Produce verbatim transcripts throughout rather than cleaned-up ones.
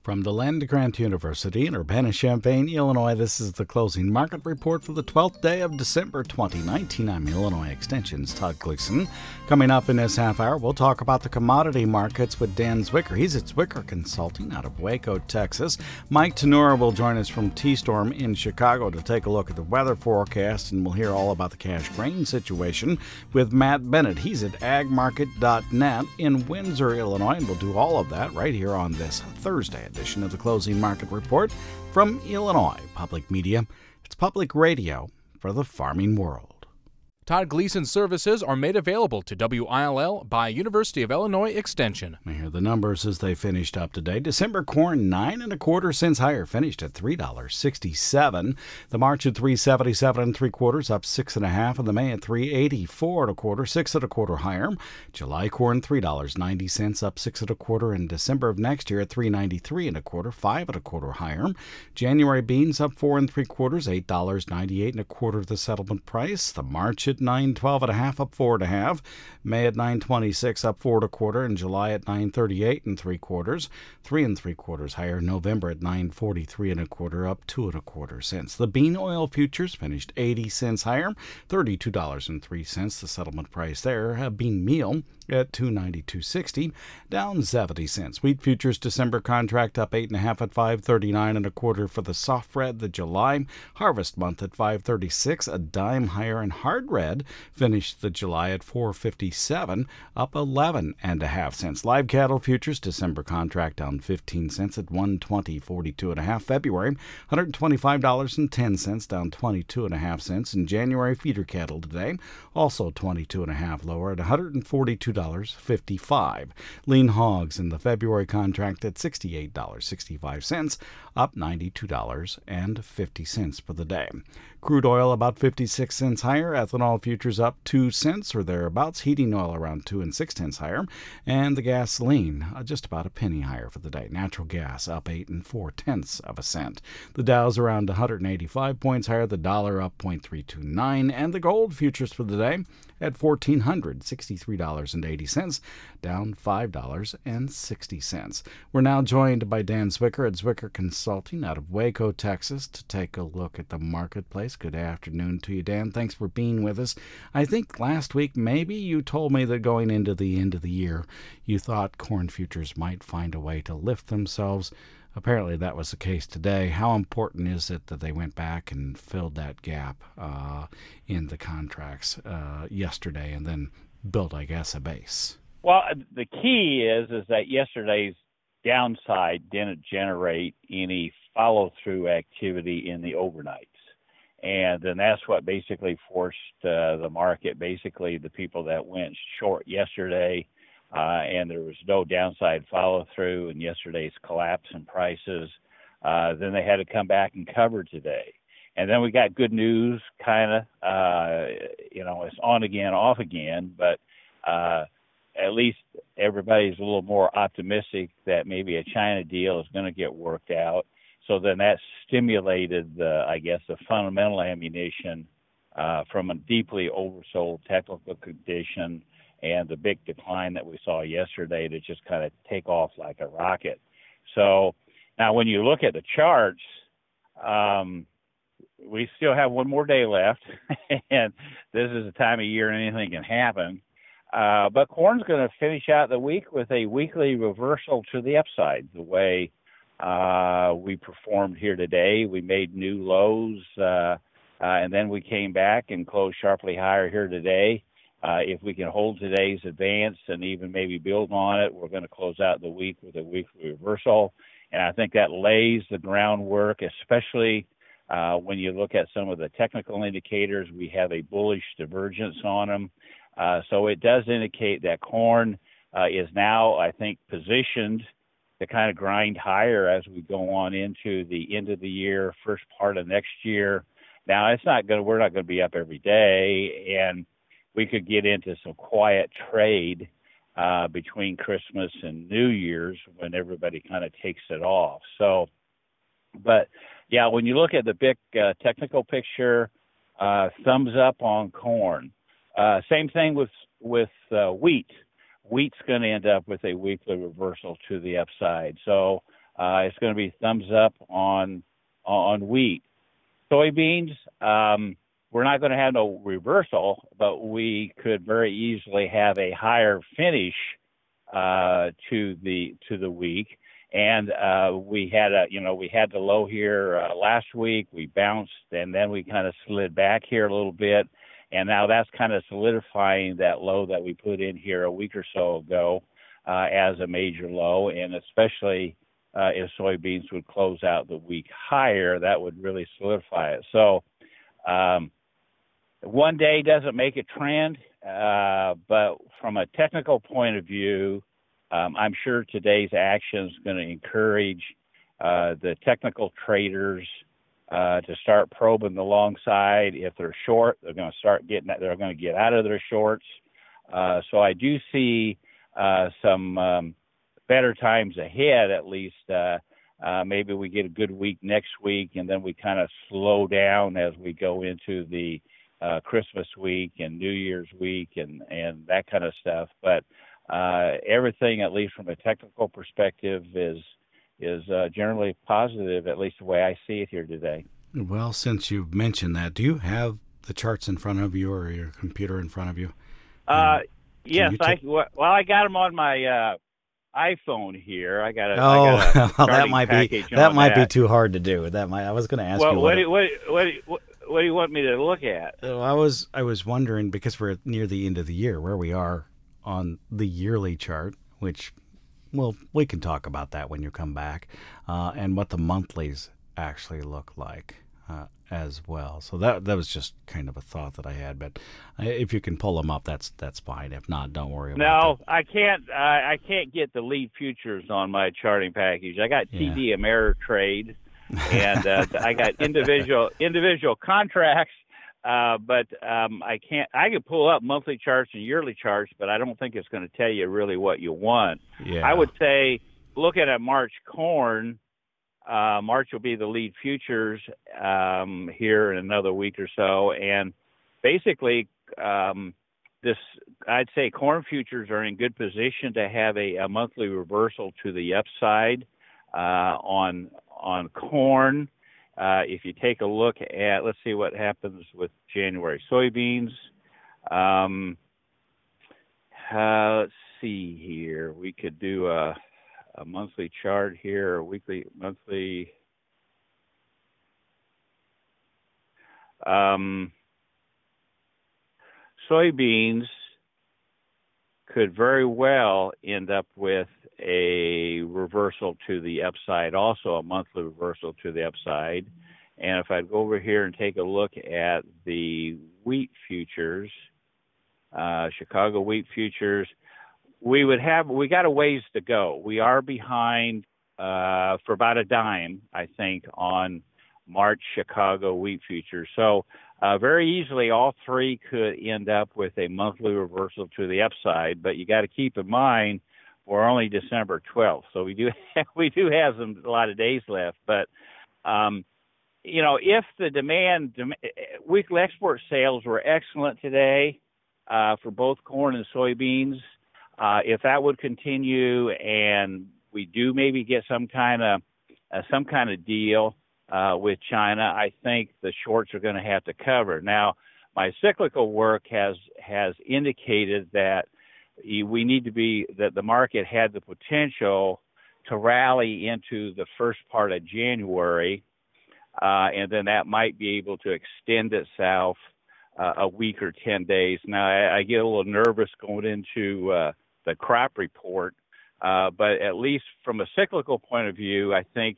From the Land Grant University in Urbana-Champaign, Illinois, this is the closing market report for the twelfth day of December twenty nineteen. I'm Illinois Extension's Todd Gleason. Coming up in this half hour, we'll talk about the commodity markets with Dan Zwicker. He's at Zwicker Consulting out of Waco, Texas. Mike Tenura will join us from T-Storm in Chicago to take a look at the weather forecast, and we'll hear all about the cash grain situation with Matt Bennett. He's at ag market dot net in Windsor, Illinois, and we'll do all of that right here on this Thursday edition of the Closing Market Report from Illinois Public Media. It's public radio for the farming world. Todd Gleason services are made available to W I L L by University of Illinois Extension. We hear the numbers as they finished up today. December corn, nine and a quarter cents higher, finished at three dollars and sixty-seven cents. The March at three seventy-seven and three quarters, up six and a half, and the May at three eighty-four and a quarter, six and a quarter higher. July corn, three dollars and ninety cents, up six and a quarter, and December of next year at three ninety-three and a quarter, five and a quarter higher. January beans up four and three quarters, eight dollars and ninety-eight and a quarter the settlement price. The March at nine twelve and a half, up four and a half. May at nine twenty-six, up four and a quarter, and July at nine thirty-eight and three quarters, three and three quarters higher. November at nine forty-three and a quarter, up two and a quarter cents. The bean oil futures finished eighty cents higher, thirty-two dollars and three cents the settlement price there. A bean meal at two ninety-two sixty, down seventy cents. Wheat futures December contract up eight and a half at five thirty-nine and a quarter for the soft red. The July harvest month at five thirty-six, a dime higher, and hard red finished the July at four fifty-seven, up eleven and a half cents. Live cattle futures December contract down fifteen cents at one twenty forty-two and a half. February one hundred twenty-five dollars and ten cents, down twenty-two and a half cents. And January feeder cattle today also twenty-two and a half lower at one hundred forty-two dollars and fifty-five cents. Lean hogs in the February contract at sixty-eight dollars and sixty-five cents, up ninety-two dollars and fifty cents for the day. Crude oil about fifty-six cents higher. Ethanol futures up two cents or thereabouts. Heating oil around two and six tenths higher. And the gasoline uh, just about a penny higher for the day. Natural gas up eight and four tenths of a cent. The Dow's around one hundred eighty-five points higher. The dollar up zero point three two nine. And the gold futures for the day at one thousand four hundred sixty-three dollars and eighty cents, down five dollars and sixty cents. We're now joined by Dan Zwicker at Zwicker Consulting out of Waco, Texas, to take a look at the marketplace. Good afternoon to you, Dan. Thanks for being with us. I think last week maybe you told me that going into the end of the year, you thought corn futures might find a way to lift themselves. Apparently that was the case today. How important is it that they went back and filled that gap uh, in the contracts uh, yesterday and then built, I guess, a base? Well, the key is is that yesterday's downside didn't generate any follow-through activity in the overnights. And then that's what basically forced uh, the market, basically the people that went short yesterday, Uh, and there was no downside follow-through in yesterday's collapse in prices. Uh, then they had to come back and cover today. And then we got good news, kind of, uh, you know, it's on again, off again, but uh, at least everybody's a little more optimistic that maybe a China deal is going to get worked out. So then that stimulated, the, I guess, the fundamental ammunition uh, from a deeply oversold technical condition and the big decline that we saw yesterday to just kind of take off like a rocket. So now when you look at the charts, um, we still have one more day left, and this is the time of year anything can happen. Uh, but corn's going to finish out the week with a weekly reversal to the upside, the way uh, we performed here today. We made new lows, uh, uh, and then we came back and closed sharply higher here today. Uh, if we can hold today's advance and even maybe build on it, we're going to close out the week with a weekly reversal. And I think that lays the groundwork, especially uh, when you look at some of the technical indicators. We have a bullish divergence on them. Uh, so it does indicate that corn uh, is now, I think, positioned to kind of grind higher as we go on into the end of the year, first part of next year. Now, it's not going to, we're not going to be up every day, and we could get into some quiet trade uh, between Christmas and New Year's when everybody kind of takes it off. So, but yeah, when you look at the big uh, technical picture, uh, thumbs up on corn. Uh, same thing with with uh, wheat. Wheat's going to end up with a weekly reversal to the upside. So uh, it's going to be thumbs up on on wheat. Soybeans, um, we're not going to have no reversal, but we could very easily have a higher finish uh, to the to the week. And uh, we had a, you know, we had the low here uh, last week. We bounced, and then we kind of slid back here a little bit, and now that's kind of solidifying that low that we put in here a week or so ago uh, as a major low. And especially uh, if soybeans would close out the week higher, that would really solidify it. So um, one day doesn't make a trend, uh, but from a technical point of view, Um, I'm sure today's action is going to encourage uh, the technical traders uh, to start probing the long side. If they're short, they're going to start getting that. They're going to get out of their shorts. Uh, so I do see uh, some um, better times ahead. At least uh, uh, maybe we get a good week next week, and then we kind of slow down as we go into the uh, Christmas week and New Year's week and and that kind of stuff. But Uh, everything, at least from a technical perspective, is is uh, generally positive, at least the way I see it here today. Well, since you've mentioned that, do you have the charts in front of you or your computer in front of you? Uh, yes, ta- I well, I got them on my uh, iPhone here. I got a, oh, I got a well, that might be that might that. be too hard to do. That might. I was going to ask well, you. What, What, what, what, what, what do you want me to look at? it, I was I was wondering, because we're near the end of the year, where we are on the yearly chart, which, well, we can talk about that when you come back, uh, and what the monthlies actually look like uh, as well. So that that was just kind of a thought that I had. But if you can pull them up, that's that's fine. If not, don't worry about it. No, that. I can't. I, I can't get the lead futures on my charting package. I got T D Yeah. Ameritrade, and uh, I got individual individual contracts. Uh, but um, I can't. I can pull up monthly charts and yearly charts, but I don't think it's going to tell you really what you want. Yeah. I would say, looking at March corn, uh, March will be the lead futures um, here in another week or so, and basically, um, this I'd say corn futures are in good position to have a, a monthly reversal to the upside uh, on on corn. Uh, if you take a look at, let's see what happens with January soybeans. Um, uh, let's see here. We could do a, a monthly chart here, a weekly, monthly. Um, soybeans could very well end up with a reversal to the upside, also a monthly reversal to the upside. And if I'd go over here and take a look at the wheat futures, uh, Chicago wheat futures, we would have, we got a ways to go. We are behind uh, for about a dime, I think, on March Chicago wheat futures. So uh, very easily, all three could end up with a monthly reversal to the upside. But you got to keep in mind, we're only December twelfth, so we do have, we do have some a lot of days left. But um, you know, if the demand, dem- weekly export sales were excellent today uh, for both corn and soybeans. Uh, if that would continue, and we do maybe get some kind of uh, some kind of deal uh, with China, I think the shorts are going to have to cover. Now, my cyclical work has has indicated that we need to be that the market had the potential to rally into the first part of January, uh, and then that might be able to extend itself uh, a week or ten days. Now, I, I get a little nervous going into uh, the crop report, uh, but at least from a cyclical point of view, I think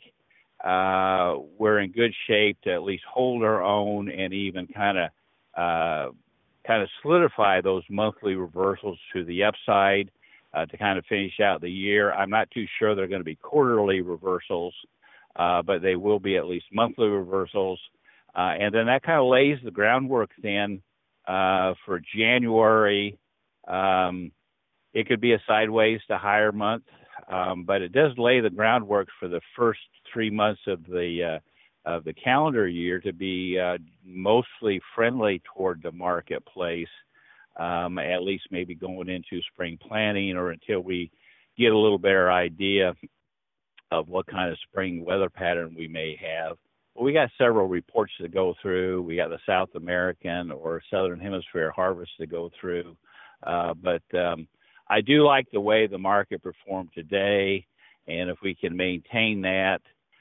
uh, we're in good shape to at least hold our own and even kind of uh, kind of solidify those monthly reversals to the upside uh, to kind of finish out the year. I'm not too sure they're going to be quarterly reversals, uh, but they will be at least monthly reversals. Uh, and then that kind of lays the groundwork then uh, for January. Um, it could be a sideways to higher month, um, but it does lay the groundwork for the first three months of the uh, of the calendar year to be uh, mostly friendly toward the marketplace, um, at least maybe going into spring planting or until we get a little better idea of what kind of spring weather pattern we may have. Well, we got several reports to go through. We got the South American or Southern Hemisphere harvest to go through. Uh, but um, I do like the way the market performed today. And if we can maintain that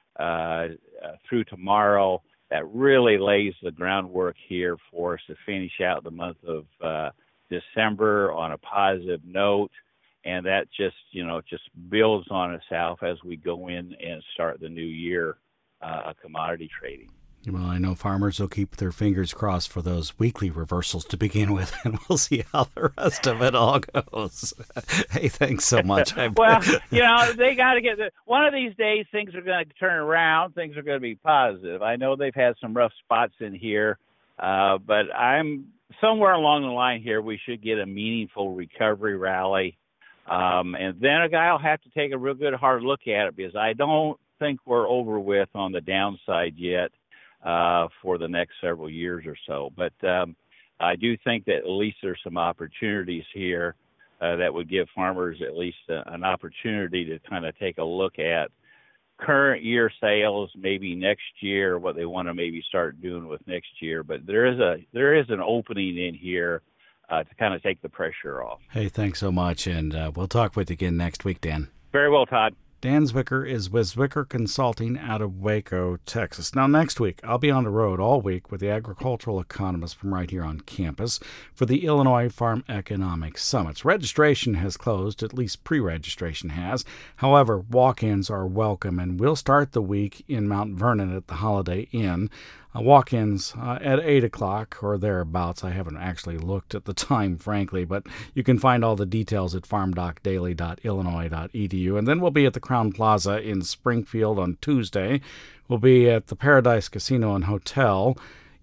uh, uh, through tomorrow, that really lays the groundwork here for us to finish out the month of uh, December on a positive note. And that just, you know, just builds on itself as we go in and start the new year. Uh, commodity trading. Well, I know farmers will keep their fingers crossed for those weekly reversals to begin with, and we'll see how the rest of it all goes. Hey, thanks so much. Well, you know, they got to get the, one of these days things are going to turn around. Things are going to be positive. I know they've had some rough spots in here, uh, but I'm somewhere along the line here, we should get a meaningful recovery rally. Um, and then a guy will have to take a real good hard look at it, because I don't think we're over with on the downside yet uh, for the next several years or so. But um, I do think that at least there's some opportunities here uh, that would give farmers at least a, an opportunity to kind of take a look at current year sales, maybe next year, what they want to maybe start doing with next year. But there is a there is an opening in here uh, to kind of take the pressure off. Hey, thanks so much, and uh, we'll talk with you again next week, Dan. Very well, Todd. Dan Zwicker is with Zwicker Consulting out of Waco, Texas. Now, next week, I'll be on the road all week with the agricultural economist from right here on campus for the Illinois Farm Economics Summits. Registration has closed, at least pre-registration has. However, walk-ins are welcome, and we'll start the week in Mount Vernon at the Holiday Inn. Uh, walk-ins uh, at eight o'clock or thereabouts. I haven't actually looked at the time, frankly, but you can find all the details at farm doc daily dot illinois dot e d u. And then we'll be at the Crown Plaza in Springfield on Tuesday. We'll be at the Paradise Casino and Hotel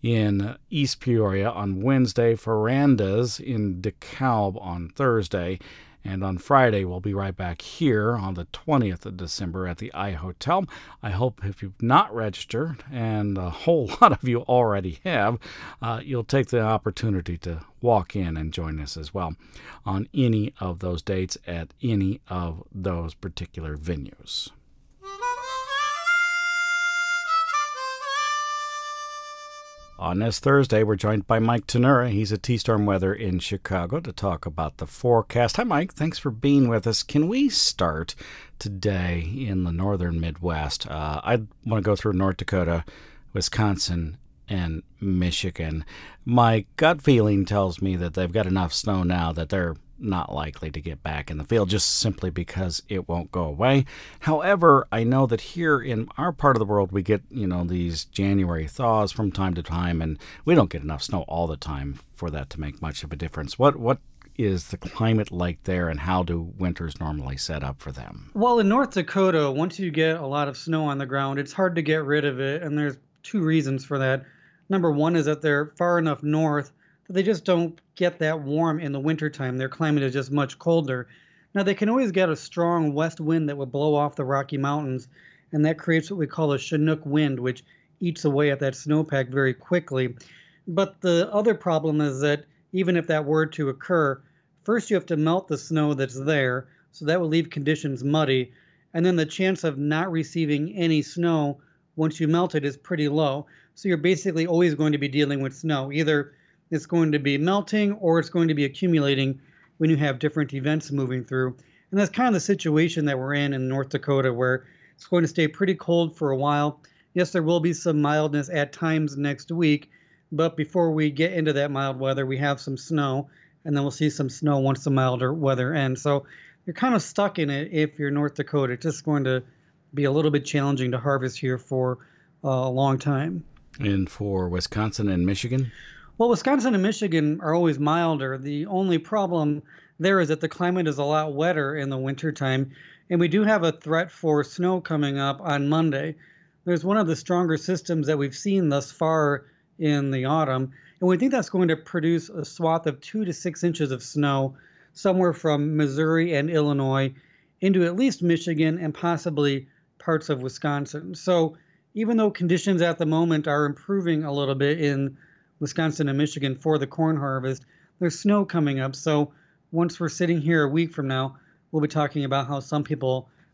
in East Peoria on Wednesday, Verandas in DeKalb on Thursday. And on Friday, we'll be right back here on the twentieth of December at the I Hotel. I hope if you've not registered, and a whole lot of you already have, uh, you'll take the opportunity to walk in and join us as well on any of those dates at any of those particular venues. On this Thursday, we're joined by Mike Tanura. He's at T-Storm Weather in Chicago to talk about the forecast. Hi, Mike. Thanks for being with us. Can we start today in the northern Midwest? Uh, I want to go through North Dakota, Wisconsin, and Michigan. My gut feeling tells me that they've got enough snow now that they're not likely to get back in the field, just simply because it won't go away. However, I know that here in our part of the world, we get, you know, these January thaws from time to time, and we don't get enough snow all the time for that to make much of a difference. What what is the climate like there, and how do winters normally set up for them? Well, in North Dakota, once you get a lot of snow on the ground, it's hard to get rid of it, and there's two reasons for that. Number one is that they're far enough north that they just don't get that warm in the wintertime. Their climate is just much colder. Now, they can always get a strong west wind that will blow off the Rocky Mountains, and that creates what we call a Chinook wind, which eats away at that snowpack very quickly. But the other problem is that even if that were to occur, first you have to melt the snow that's there, so that will leave conditions muddy, and then the chance of not receiving any snow once you melt it is pretty low. So you're basically always going to be dealing with snow. Either it's going to be melting or it's going to be accumulating when you have different events moving through. And that's kind of the situation that we're in in North Dakota, where it's going to stay pretty cold for a while. Yes, there will be some mildness at times next week, but before we get into that mild weather, we have some snow, and then we'll see some snow once the milder weather ends. So you're kind of stuck in it if you're North Dakota. It's just going to be a little bit challenging to harvest here for uh, a long time. And for Wisconsin and Michigan? Well, Wisconsin and Michigan are always milder. The only problem there is that the climate is a lot wetter in the wintertime, and we do have a threat for snow coming up on Monday. There's one of the stronger systems that we've seen thus far in the autumn, and we think that's going to produce a swath of two to six inches of snow somewhere from Missouri and Illinois into at least Michigan and possibly parts of Wisconsin. So even though conditions at the moment are improving a little bit in Wisconsin and Michigan for the corn harvest, there's snow coming up. So once we're sitting here a week from now, we'll be talking about how some people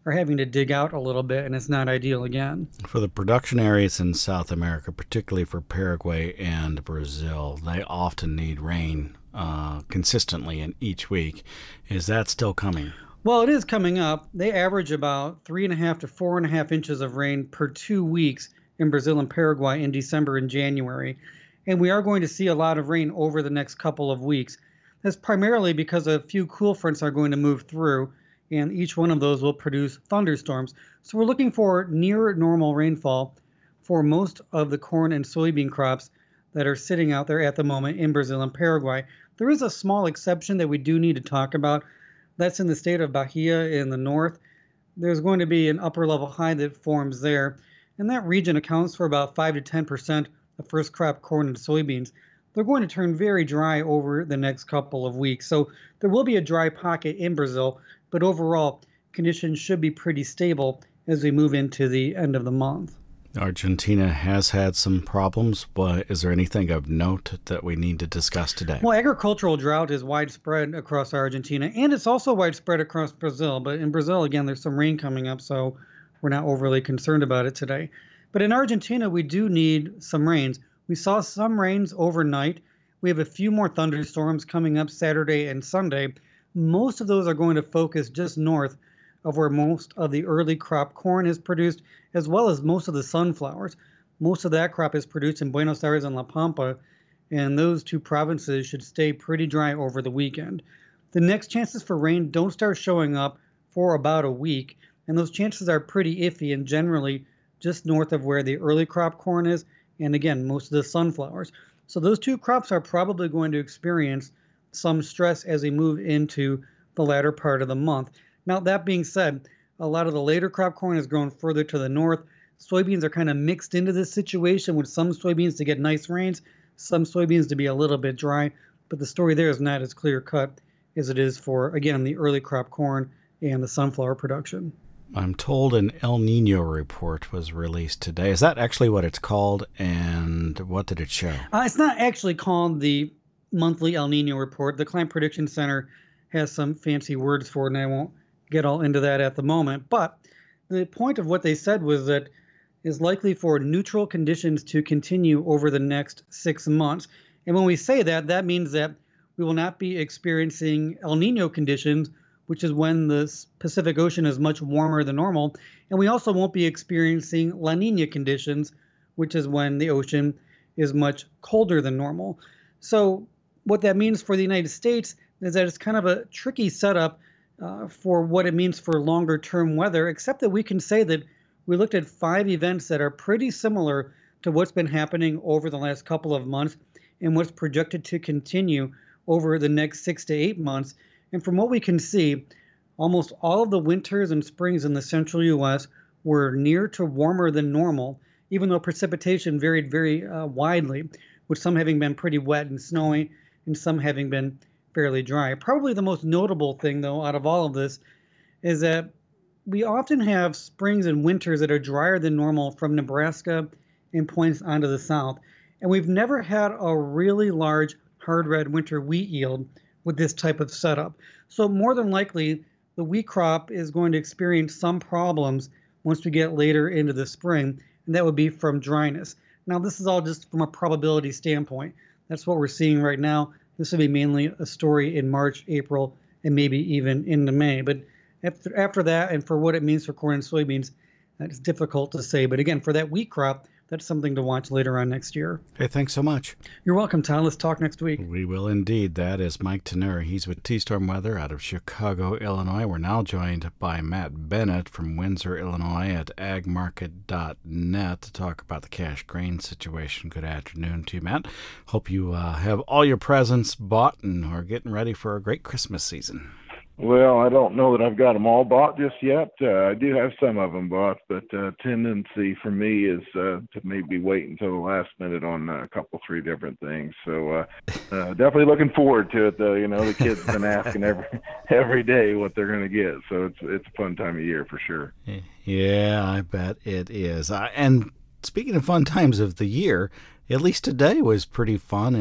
are having to dig out a little bit, and it's not ideal again. For the production areas in South America, particularly for Paraguay and Brazil, they often need rain uh, consistently in each week. Is that still coming? Well, it is coming up. They average about three and a half to four and a half inches of rain per two weeks in Brazil and Paraguay in December and January. And we are going to see a lot of rain over the next couple of weeks. That's primarily because a few cool fronts are going to move through, and each one of those will produce thunderstorms. So we're looking for near normal rainfall for most of the corn and soybean crops that are sitting out there at the moment in Brazil and Paraguay. There is a small exception that we do need to talk about. That's in the state of Bahia in the north. There's going to be an upper level high that forms there, and that region accounts for about five to ten percent of first crop corn and soybeans. They're going to turn very dry over the next couple of weeks. So there will be a dry pocket in Brazil, but overall conditions should be pretty stable as we move into the end of the month. Argentina has had some problems, but is there anything of note that we need to discuss today? Well, agricultural drought is widespread across Argentina, and it's also widespread across Brazil. But in Brazil, again, there's some rain coming up, so we're not overly concerned about it today. But in Argentina, we do need some rains. We saw some rains overnight. We have a few more thunderstorms coming up Saturday and Sunday. Most of those are going to focus just north of where most of the early crop corn is produced, as well as most of the sunflowers. Most of that crop is produced in Buenos Aires and La Pampa, and those two provinces should stay pretty dry over the weekend. The next chances for rain don't start showing up for about a week, and those chances are pretty iffy and generally just north of where the early crop corn is, and again, most of the sunflowers. So those two crops are probably going to experience some stress as we move into the latter part of the month. Now, that being said, a lot of the later crop corn has grown further to the north. Soybeans are kind of mixed into this situation, with some soybeans to get nice rains, some soybeans to be a little bit dry, but the story there is not as clear-cut as it is for, again, the early crop corn and the sunflower production. I'm told an El Nino report was released today. Is that actually what it's called, and what did it show? Uh, it's not actually called the monthly El Nino report. The Climate Prediction Center has some fancy words for it, and I won't get all into that at the moment. But the point of what they said was that is likely for neutral conditions to continue over the next six months. And when we say that, that means that we will not be experiencing El Nino conditions, which is when the Pacific Ocean is much warmer than normal. And we also won't be experiencing La Nina conditions, which is when the ocean is much colder than normal. So what that means for the United States is that it's kind of a tricky setup uh, for what it means for longer term weather, except that we can say that we looked at five events that are pretty similar to what's been happening over the last couple of months and what's projected to continue over the next six to eight months. And from what we can see, almost all of the winters and springs in the central U S were near to warmer than normal, even though precipitation varied very uh, widely, with some having been pretty wet and snowy and some having been fairly dry. Probably the most notable thing, though, out of all of this is that we often have springs and winters that are drier than normal from Nebraska and points onto the south. And we've never had a really large hard red winter wheat yield with this type of setup. So more than likely, the wheat crop is going to experience some problems once we get later into the spring, and that would be from dryness. Now, this is all just from a probability standpoint. That's what we're seeing right now. This will be mainly a story in March, April, and maybe even into May. But after, after that, and for what it means for corn and soybeans, it's difficult to say. But again, for that wheat crop, that's something to watch later on next year. Hey, thanks so much. You're welcome, Todd. Let's talk next week. We will indeed. That is Mike Tenur. He's with T-Storm Weather out of Chicago, Illinois. We're now joined by Matt Bennett from Windsor, Illinois at ag market dot net to talk about the cash grain situation. Good afternoon to you, Matt. Hope you uh, have all your presents bought and are getting ready for a great Christmas season. Well, I don't know that I've got them all bought just yet. Uh, I do have some of them bought, but uh, tendency for me is uh, to maybe wait until the last minute on a couple, three different things. So uh, uh, definitely looking forward to it, though. You know, the kids have been asking every every day what they're going to get, so it's it's a fun time of year for sure. Yeah, I bet it is. Uh, and speaking of fun times of the year, at least today was pretty fun, if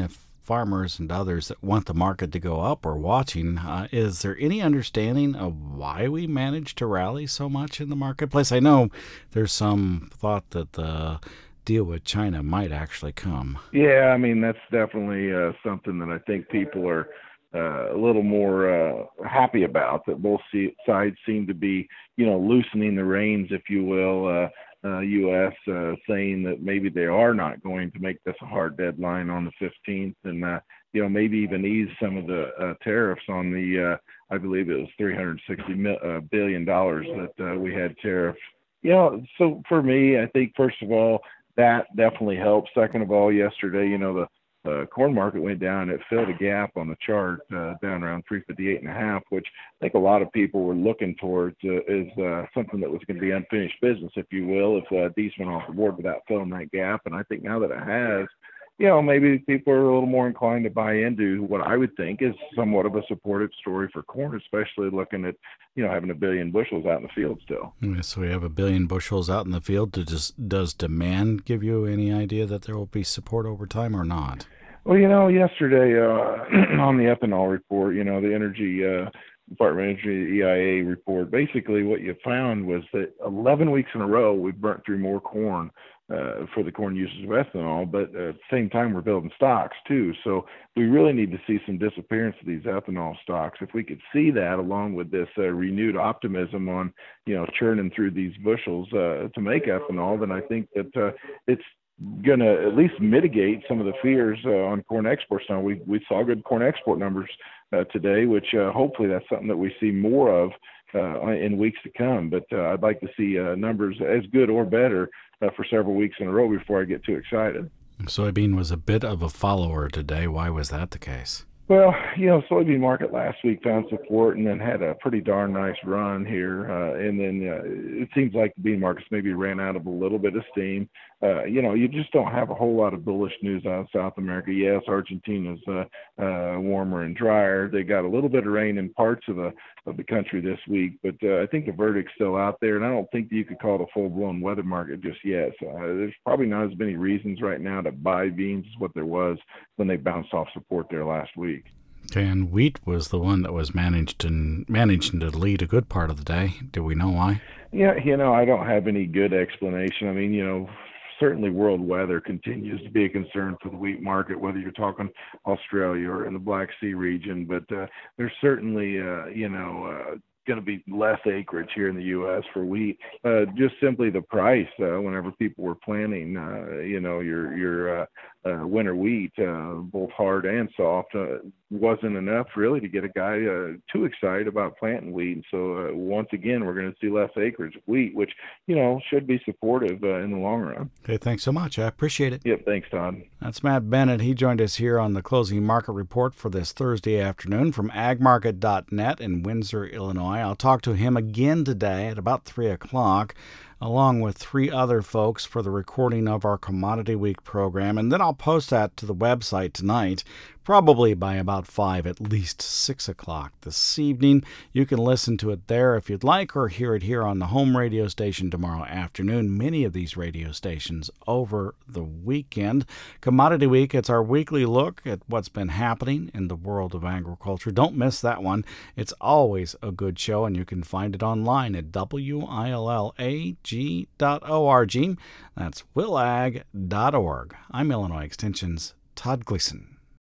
farmers and others that want the market to go up are watching. Uh, is there any understanding of why we managed to rally so much in the marketplace? I know there's some thought that the deal with China might actually come. Yeah, I mean, that's definitely uh, something that I think people are uh, a little more uh, happy about, that both sides seem to be, you know, loosening the reins, if you will. Uh, Uh, U S uh, saying that maybe they are not going to make this a hard deadline on the fifteenth, and uh, you know, maybe even ease some of the uh, tariffs on the uh, I believe it was three hundred sixty billion dollars that uh, we had tariffs. You know, so for me, I think first of all that definitely helps. Second of all, yesterday, you know, the Uh, corn market went down. It filled a gap on the chart uh, down around three fifty-eight and a half, which I think a lot of people were looking towards uh, is uh, something that was going to be unfinished business, if you will, if uh, these went off the board without filling that gap. And I think now that it has, you know, maybe people are a little more inclined to buy into what I would think is somewhat of a supportive story for corn, especially looking at, you know, having a billion bushels out in the field still. Yeah, so we have a billion bushels out in the field. Does, does demand give you any idea that there will be support over time or not? Well, you know, yesterday uh, on the ethanol report, you know, the Energy uh, Department of Energy E I A report, basically what you found was that eleven weeks in a row we've burnt through more corn uh, for the corn uses of ethanol, but at the same time we're building stocks too. So we really need to see some disappearance of these ethanol stocks. If we could see that along with this uh, renewed optimism on, you know, churning through these bushels uh, to make ethanol, then I think that uh, it's going to at least mitigate some of the fears uh, on corn exports. Now, we we saw good corn export numbers uh, today, which uh, hopefully that's something that we see more of uh, in weeks to come. But uh, I'd like to see uh, numbers as good or better uh, for several weeks in a row before I get too excited. Soybean was a bit of a follower today. Why was that the case? Well, you know, soybean market last week found support and then had a pretty darn nice run here. Uh, and then uh, it seems like the bean markets maybe ran out of a little bit of steam. Uh, you know, you just don't have a whole lot of bullish news out of South America. Yes, Argentina's uh, uh, warmer and drier. They got a little bit of rain in parts of the of the country this week, but uh, I think the verdict's still out there, and I don't think that you could call it a full-blown weather market just yet. So uh, there's probably not as many reasons right now to buy beans as what there was when they bounced off support there last week. Okay, and wheat was the one that was managed and managed to lead a good part of the day. Do we know why? Yeah, you know, I don't have any good explanation. I mean, you know, certainly world weather continues to be a concern for the wheat market, whether you're talking Australia or in the Black Sea region. But uh, there's certainly, uh, you know, uh, going to be less acreage here in the U S for wheat. Uh, just simply the price. Uh, whenever people were planting, uh, you know, your your uh, uh, winter wheat, uh, both hard and soft, uh, wasn't enough really to get a guy uh, too excited about planting wheat. And so uh, once again, we're going to see less acreage of wheat, which, you know, should be supportive uh, in the long run. Okay, thanks so much. I appreciate it. Yep, thanks, Todd. That's Matt Bennett. He joined us here on the Closing Market Report for this Thursday afternoon from ag market dot net in Windsor, Illinois. I'll talk to him again today at about three o'clock. Along with three other folks for the recording of our Commodity Week program, and then I'll post that to the website tonight, probably by about five, at least six o'clock this evening. You can listen to it there if you'd like, or hear it here on the home radio station tomorrow afternoon. Many of these radio stations over the weekend. Commodity Week, it's our weekly look at what's been happening in the world of agriculture. Don't miss that one. It's always a good show, and you can find it online at W I L L A G dot org. That's will ag dot org. I'm Illinois Extension's Todd Gleason.